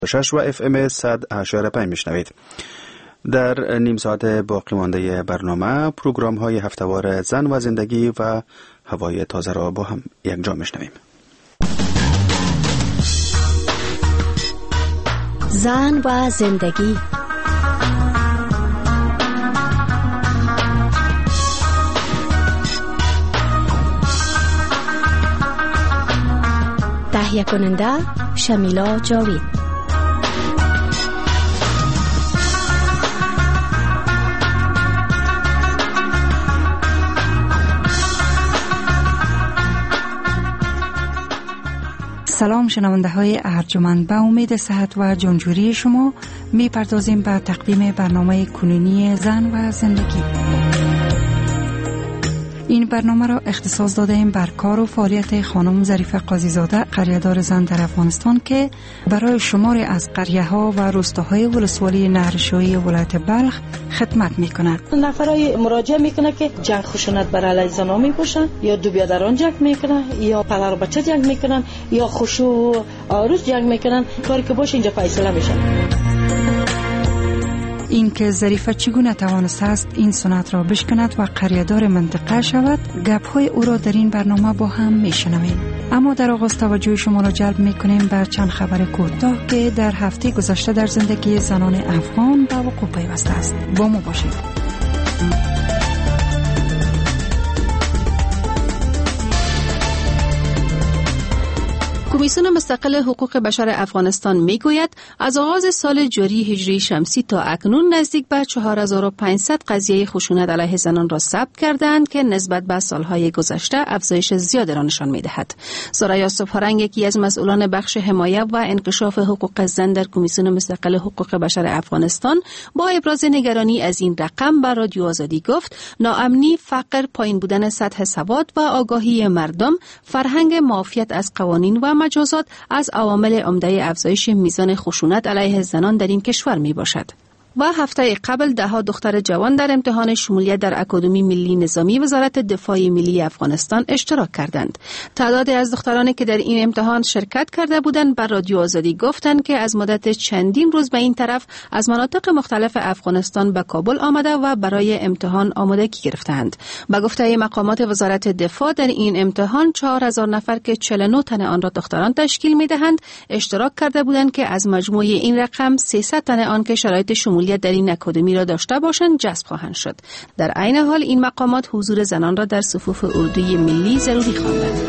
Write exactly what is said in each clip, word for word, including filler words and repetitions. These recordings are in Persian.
شش و اف ام صد و هشت و پنج میشنوید. در نیم ساعت باقی مانده برنامه پروگرام های هفته‌وار زن و زندگی و هوای تازه را با هم یکجا میشنویم. زن و زندگی. تهیه کننده شمیلا جاوید. سلام شنونده های ارجمند، به امید صحت و جانجوری شما می پردازیم به تقدیم برنامه کنونی زن و زندگی. این برنامه را اختصاص داده ایم بر کار و فعالیت خانم ظریفه قاضی‌زاده، قریه‌دار زن در افغانستان، که برای شماری از قریه ها و روستاهای ولسوالی نهرشاهی ولایت بلخ خدمت می کند. نفرای مراجعه میکنه که جنگ خشونت بر علیه زنها می باشن، یا دو بیادران جنگ میکنن، یا پدر و بچه جنگ میکنن، یا خوشو و عروس جنگ میکنن. کاری که باشه اینجا فیصله میشه. این که ظریفه چگونه توانسته است این سنت را بشکند و قریه‌دار منطقه شود، گپ‌های او را در این برنامه با هم میشنویم. اما در آغاز توجه شما را جلب میکنیم به چند خبر کوتاه که در هفته گذشته در زندگی زنان افغان به وقوع پیوسته است. با ما باشید. کمیسیون مستقل حقوق بشر افغانستان میگوید از آغاز سال جاری هجری شمسی تا اکنون نزدیک به چهار هزار و پانصد قضیه خشونت علیه زنان را ثبت کردند که نسبت به سالهای گذشته افزایش زیادی را نشان میدهد. سریا سپارنگ، یکی از مسئولان بخش حمایت و انکشاف حقوق زن در کمیسیون مستقل حقوق بشر افغانستان، با ابراز نگرانی از این رقم به رادیو آزادی گفت ناامنی، فقر، پایین بودن سطح سواد و آگاهی مردم، فرهنگ معافیت از قوانین و مجازات از عوامل عمده افزایش میزان خشونت علیه زنان در این کشور می باشد. و هفته قبل ده ها دختر جوان در امتحان شمولیت در اکادمی ملی نظامی وزارت دفاع ملی افغانستان اشتراک کردند. تعدادی از دخترانی که در این امتحان شرکت کرده بودند بر رادیو آزادی گفتند که از مدت چندین روز به این طرف از مناطق مختلف افغانستان به کابل آمده و برای امتحان آمادگی گرفتند. به گفته مقامات وزارت دفاع در این امتحان چهار هزار نفر که چهل و نه تن آن را دختران تشکیل می‌دهند اشتراک کرده بودند که از مجموع این رقم سیصد تن آن که شرایط شمولیت در این اکادمی را داشته باشند جذب خواهند شد. در عین حال این مقامات حضور زنان را در صفوف اردوی ملی ضروری خواندند.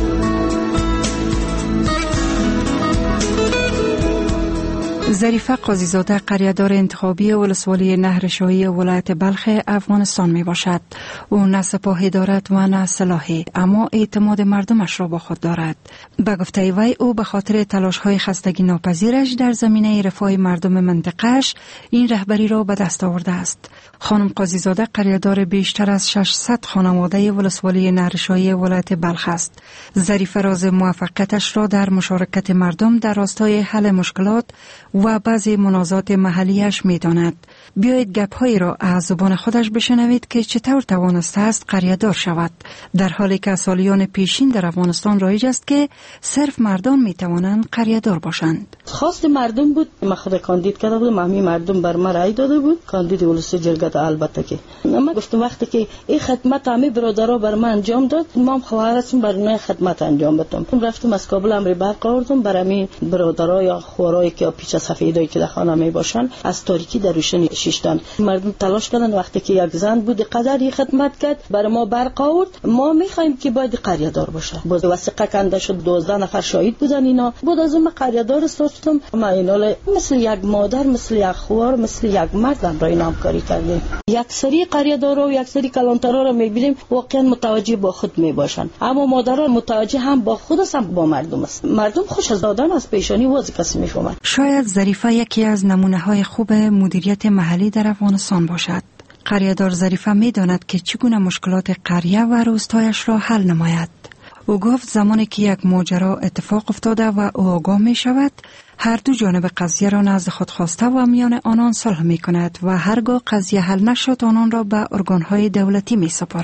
ظریفه قاضی‌زاده قریه‌دار انتخابی ولسوالی نهرشاهی ولایت بلخ افغانستان می باشد. او نه سپاهی دارد و نه سلاحی، اما اعتماد مردمش را با خود دارد. به گفته وی او به خاطر تلاش‌های خستگی ناپذیرش در زمینه رفاه مردم منطقه‌اش این رهبری را به دست آورده است. خانم قاضی‌زاده قریه‌دار بیشتر از ششصد خانواده ولسوالی نهرشاهی ولایت بلخ است. ظریفه راز موفقیتش را در مشارکت مردم در راستای حل مشکلات و بعضی منازعات محلیش می داند. بیایید گپ‌هایی را از زبان خودش بشنوید که چطور توانسته است قریه‌دار شود، در حالی که سالیان پیشین در افغانستان رایج است که صرف مردان می توانند قریه‌دار باشند. خواست مردم بود، من خود کاندید کرده بودم، همین مردم بر من رای داده بود، کاندید ولسی جرگه. البته که من گفتم وقتی که این خدمت همه برادرها بر من انجام داد، ما خواهرم بر اونها خدمت انجام بدم. رفتم از کابل امر برق آوردم برای برادرها یا خوارایی که پیش سفیدایی که در خانه می باشن از تاریکی در روشنی شیشتن. مردم تلاش کردن، وقتی که یک زن بود قدری خدمت کرد برای ما برق آورد. ما میخوایم که باید قریه‌دار باشه. باز وثیقه کنده شد، دوازده نفر شاهد بودن. اینا بود از اون قریه‌دار ساختم. ما اینا مثل یک مادر، مثل یک خوار، مثل یک مرد را اینام کاری کردیم. یک سری قریه‌دارا و یک سری کلانترا را میبینیم واقعا متوجه با خود میباشن، اما مادران متوجه هم با خود است هم با مردم است. مردم خوش از دادن از پیشانی واز کسی میفهمه. شاید ظریفه یکی از نمونه‌های خوب مدیریت محلی در افغانستان باشد. قریه‌دار ظریفه می‌داند که چگونه مشکلات قریه و روستایش را حل نماید. او گفت زمانی که یک ماجرا اتفاق افتاده و او آگاه می شود، هر دو جانب قضیه را نزد خود خواسته و میان آنان صلح می کند و هرگاه قضیه حل نشد آنان را به ارگان‌های دولتی می سپارد.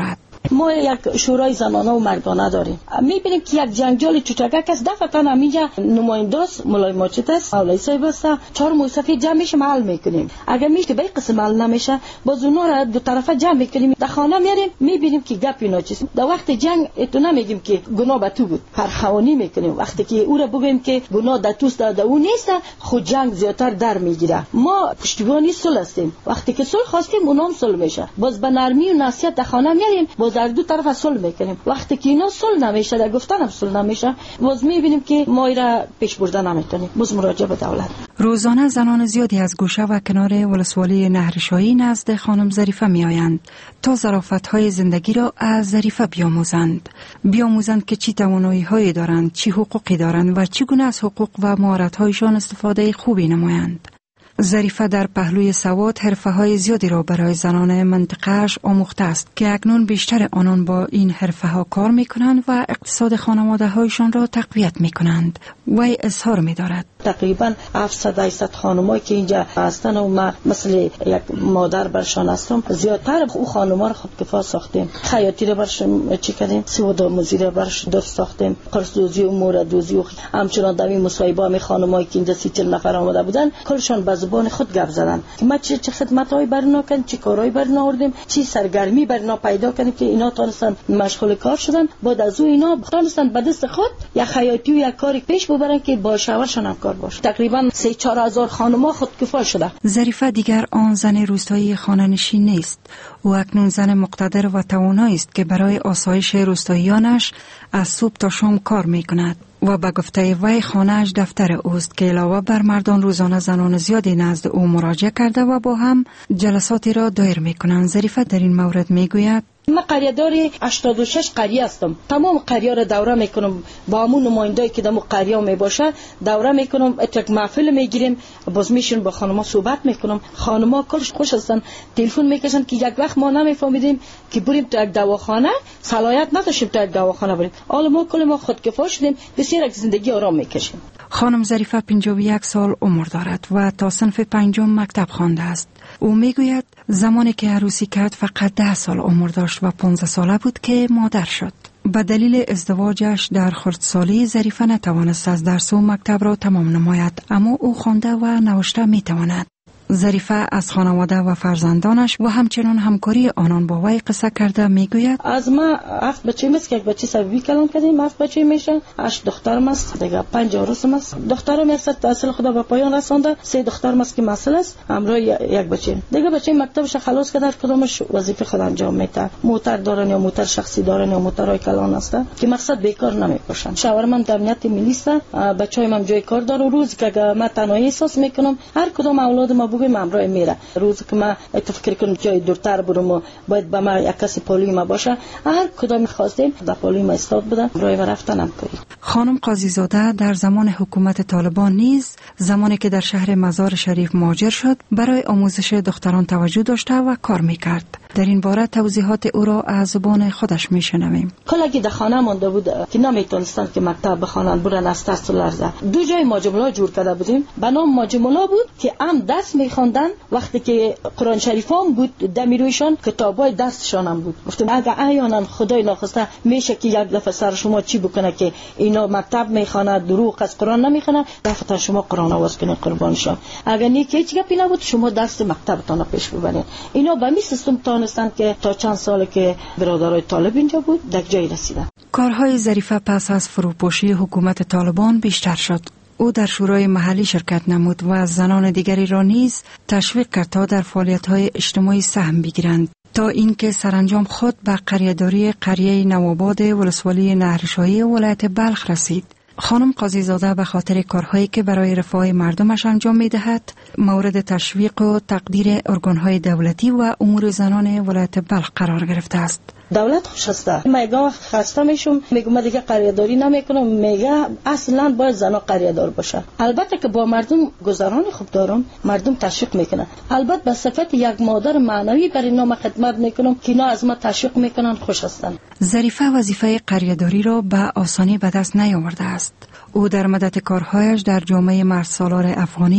ما یک شورای زنانه و مردانه داریم. میبینیم که یک جنجال چوچکک است، دفعتا همینجا نماینداست مولای ماچت است، مولای صاحب است، چهار موسفی جمع میشه حل میکنیم. اگر میشه به قسم حل نمیشه باز اونها را دو طرفه جمع میکنیم، در خانه میاریم میبینیم که گپ اینا چیست. در وقت جنگ اتو نمیگیم که گناه به تو بود، پرخوانی میکنیم. وقتی که او را بگیم که گناه در توست در اون نیست، خود جنگ زیاتر در میگیره. ما پشتیبانی صلح هستیم، وقتی که صلح خواستیم اونام صلح میشه، باز به نرمی و نصیحت در خانه میاریم، باز در دو طرف صلح میکنیم. وقتی که اینا صلح نمیشه، در گفتن هم صلح نمیشه، باز میبینیم که ما را پیش بردن نمیتونیم، باز مراجعه به دولت. روزانه زنان زیادی از گوشه و کنار ولسوالی نهرشاهی نزد خانم ظریفه میآیند تا ظرافت‌های زندگی را از ظریفه بیاموزند بیاموزند که چی توانایی‌هایی دارند، چی حقوقی دارند و چگونه از حقوق و مهارت‌هایشان استفاده خوبی نمایند. ظریفه در پهلوی سواد حرفه‌های زیادی را برای زنان منطقه‌اش آموخته است که اکنون بیشتر آنان با این حرفه‌ها کار می‌کنند و اقتصاد خانواده‌هایشان را تقویت می‌کنند. وی اظهار می‌دارد تقریبا هفتصد هشتصد خانمایی که اینجا هستن و ما مثل یک مادر برشان هستم، زیادتر او خانم‌ها را خودکفا ساختیم. خیاطی را برشان چی کردیم، سواد موزی را برش درست ساختیم، قرص دوزی و مورد دوزی و همچنان در این مصاحبه می خانمایی که اینجا سی چهل نفر آمده بودن کلشان به زبان خود گپ زدن که ما چه چه خدمت‌های برنا کردیم، چه کارهای برنا آوردیم، چه سرگرمی برنا پیدا کردیم که اینا تونستن مشغول کار شدن. بعد از او اینا تونستن به دست خود یا خیاطی و یا کاری پیش ببرن که با شوهرشان هم کار باشه. تقریبا سه چهار هزار خانم‌ها خودکفا شده. ظریفه دیگر آن زن روستایی خانه‌نشین نیست. او اکنون زن مقتدر و توانایی است که برای آسایش روستاییانش از صبح تا شام کار می‌کند و به گفته وی خانه‌اش دفتر اوست که علاوه بر مردان روزانه زنان زیادی نزد او مراجعه کرده و با هم جلساتی را دایر می‌کنند. ظریفه در این مورد می‌گوید من قریه‌دار هشتاد و شش قریه هستم. تمام قریه را دوره میکنم، با همون نماینده‌ای که دمو قریه می باشه دوره میکنم، یک محفل میگیریم، باز میشون با خانم‌ها صحبت میکنم. خانم‌ها کلش خوش هستن، تلفن میکشن که یک وقت ما نمیفهمیدیم که بریم تو یک دواخانه، صلاحیت نداشتیم تو یک دواخانه بریم. حالا ما کل ما خودکفا شدیم، بسیار یک زندگی آرام میکشیم. خانم ظریفه پنجاه و یک سال عمر دارد و تا صنف پنجم مکتب خوانده است. او میگوید زمانی که عروسی کرد فقط ده سال عمر داشت و پانزده ساله بود که مادر شد. به دلیل ازدواجش در خردسالی ظریفه نتوانست از درس و مکتب را تمام نماید، اما او خوانده و نوشته میتواند. ظریفه از خانواده و فرزندانش و همچنین همکاری آنان با وی قصه کرده میگوید از ما هفت بچه است که یک بچه سببی کلام کردیم، هفت بچه میشه، هشت دخترم است، دیگه پنج عروسم است. دخترم یک صد تحصیل خدا به پایان رسانده، سه دخترم است که مسئله است، همراه یک بچه دیگه. بچه مکتبش خلاص کرده، کدامش وظیفه خود انجام میده، موتر دارن یا موتر شخصی دارن یا موترهای کلان است که مقصد بیکار نمیباشن. شوهرم هم امنیت ملی است، بچه‌ام هم جای کار داره. روز که من تنهایی احساس میکنم هر کدام اولاد ما بگویم همراه میره، روز که من فکر کنم جای دورتر برم و باید با من یک کسی پالی ما باشه، هر کدام خواستیم در پالی ما استاد بودم، راه و رفتنم کردیم. خانم قاضی زاده در زمان حکومت طالبان نیز زمانی که در شهر مزار شریف مهاجر شد برای آموزش دختران توجه داشته و کار میکرد. در این باره توضیحات او را از زبان خودش میشنویم. کلاگی در خانه مانده بود که نمیتونستن که مکتب بخوانن، برن از ترس و لرزه. دو جای ماجملا جور کرده بودیم، به نام ماجملا بود که هم دست میخواندن، وقتی که قرآن شریفام بود دمیرویشان کتابای دستشان هم بود. گفتم اگه احیانا خدای ناخواسته میشه که یک دفعه سر شما چی بکنه که اینا مکتب میخوانه، دروغ از قرآن نمیخوانه، دفعه شما قرآن آواز کنید قربان شم. اگر نیک هیچ گپی نبود شما درس مکتبتان پیش ببرید. اینا به می سیستم تانستن که تا چند ساله که برادرای طالب اینجا بود در جای رسیدن. کارهای ظریفه پس از فروپاشی حکومت طالبان بیشتر شد. او در شورای محلی شرکت نمود و زنان دیگری را نیز تشویق کرد تا در فعالیت‌های اجتماعی سهم بگیرند، تا اینکه سرانجام خود به قریه‌داری قریه نوآباد ولسوالی نهرشاهی ولایت بلخ رسید. خانم قاضی زاده به خاطر کارهایی که برای رفاه مردمش انجام می‌دهد مورد تشویق و تقدیر ارگان‌های دولتی و امور زنان ولایت بلخ قرار گرفته است. دولت خوش است. میگم خسته میشم، میگم دیگه قریه‌داری نمیکنم، میگه اصلا باید زنا قریه‌دار باشه. البته که با مردم گذران خوب دارم، مردم تشویق میکنن. البته به صفت یک مادر معنوی برای نام خدمت میکنم که اینا از ما تشویق میکنن، خوش هستن. ظریفه وظیفه قریه‌داری را به آسانی به دست نیاورده است. او در مدت کارهایش در جامعه مردسالار افغانی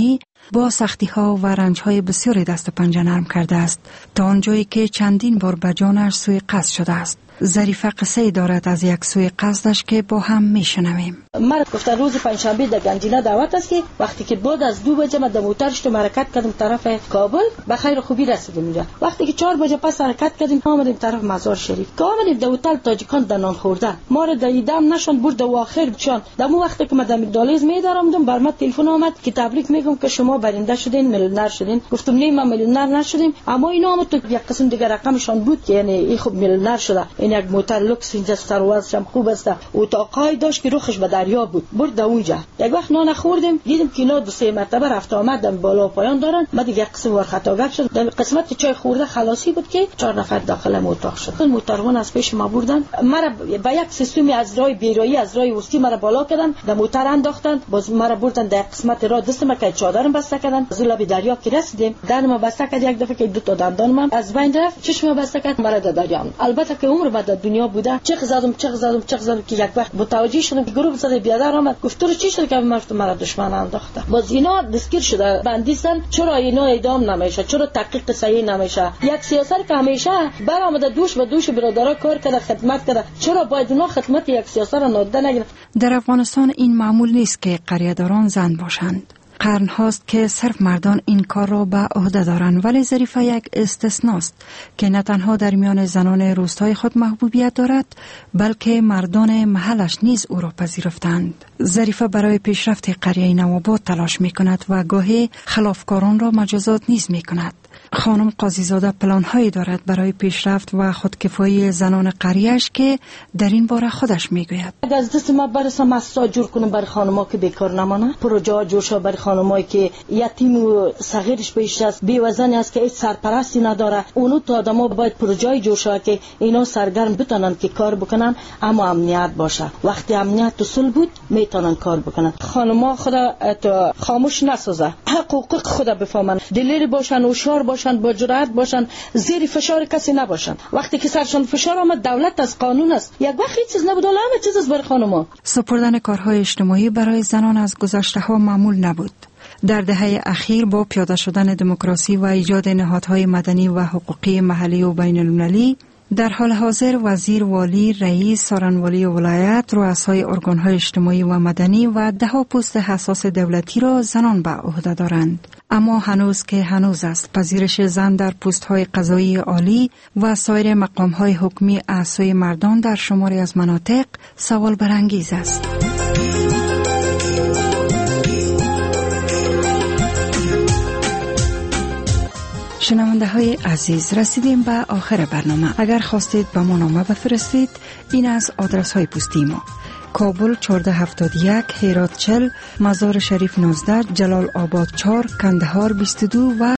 با سختی ها و رنج های بسیاری دست و پنجه نرم کرده است تا آنجایی که چندین بار به جانش سوی قصد شده است. ظریفه قصه دارد از یک سوی قصدش که با هم میشنویم. مرا گفته روز پنجشنبه در گنجینه دعوت است که وقتی که بعد از دو بجه من در موتر شدم حرکت کردم طرف کابل به خیر خوبی رسیدم اونجا. وقتی که چهار بجه پس حرکت کردیم آمدیم طرف مزار شریف. که آمدیم در هتل تاجیکان در نان خوردن. ما را دیدم نشون برد و آخر چون در اون وقتی که من در دالیز میدارم بر من تلفن آمد که تبریک میگم که شما برنده شدین، میلیونر شدین. گفتم نه ما میلیونر نشدیم، اما اینا هم تو یک قسم دیگه رقمشون بود که یعنی این خوب میلیونر شده. این یک موتر لوکس اینجا سروازش هم خوب است. اتاقای داشت که روخش به دریا بود. برد اونجا. یک وقت نان خوردیم، دیدم که اینا دو سه مرتبه رفت آمدن بالا پایان دارن. ما دیگه قسم ور خطاگپ شد. در قسمت چای خورده خلاصی بود که چهار نفر داخل اتاق شد. موترون از پیش ما بردن. مرا با یک سیستمی از راه بیرایی از راه وسطی مرا بالا کردن، در موتر انداختن. باز مرا بردن در قسمت راه دستم که چادرم بسته کردن. از لب دریا که رسیدیم، دندم بسته کرد یک دفعه که دو تا دندانم از بین رفت. چشمم بسته کرد مرا در دریا. البته که عمر بعد دنیا بوده. چه زدم چه زدم چه زدم که یک وقت متوجه شدم که گروه زده بیادر آمد. گفت تو چی شد که مرد مرا دشمن انداخته. باز اینا دستگیر شده بندیستن. چرا اینا اعدام نمیشه؟ چرا تحقیق صحیح نمیشه؟ یک سیاست که همیشه برآمده دوش به دوش برادرها کار کرده خدمت کرده، چرا باید اونا خدمت یک سیاست را نادیده نگیرن؟ در افغانستان این معمول نیست که قریه‌داران زن باشند. قرن هاست که صرف مردان این کار را به عهده دارند، ولی ظریفه یک استثناست که نه تنها در میان زنان روستای خود محبوبیت دارد بلکه مردان محلش نیز او را پذیرفتند. ظریفه برای پیشرفت قریه نوآباد تلاش می کند و گاهی خلافکاران را مجازات نیز می کند. خانم قاضیزاده پلان‌هایی دارد برای پیشرفت و خودکفایی زنان قریه‌اش که در این باره خودش میگوید. اگر از دست ما برسه مساج جور کنم برای خانم‌ها که بیکار نمانه، پروژه جور شه برای خانمایی که یتیم و صغیرش پیش است، بی‌وزنی است که هیچ سرپرستی نداره، اونو تا آدم‌ها باید پروژه جور شه که اینا سرگرم بتونن که کار بکنن، اما امنیت باشه. وقتی امنیت اصول بود میتونن کار بکنن. خانم‌ها خدا خاموش نسازه، حقوق خدا بفهمن، دلیر باشن، هوشیار باشن، با جرأت باشن، زیر فشار کسی نباشن. وقتی که سرشان فشار آمد دولت از قانون است. یک وقت هیچ چیز نبود، همه چیز از برای خانم‌ها. سپردن کارهای اجتماعی برای زنان از گذشته‌ها معمول نبود. در دهه اخیر با پیاده شدن دموکراسی و ایجاد نهادهای مدنی و حقوقی محلی و بین المللی، در حال حاضر وزیر، والی، رئیس، سارنوالی ولایت، رؤسای ارگان‌های اجتماعی و مدنی و ده‌ها پست حساس دولتی را زنان به عهده دارند. اما هنوز که هنوز است، پذیرش زن در پست‌های قضایی عالی و سایر مقام‌های حکومی اعضای مردان در شماری از مناطق سوال برانگیز است. شنونده های عزیز، رسیدیم به آخر برنامه. اگر خواستید به ما نامه بفرستید، این از آدرس های پستی ما: کابل چهارده هفتاد و یک، هرات چهل، مزار شریف نوزده، جلال آباد چهار، کندهار بیست و دو و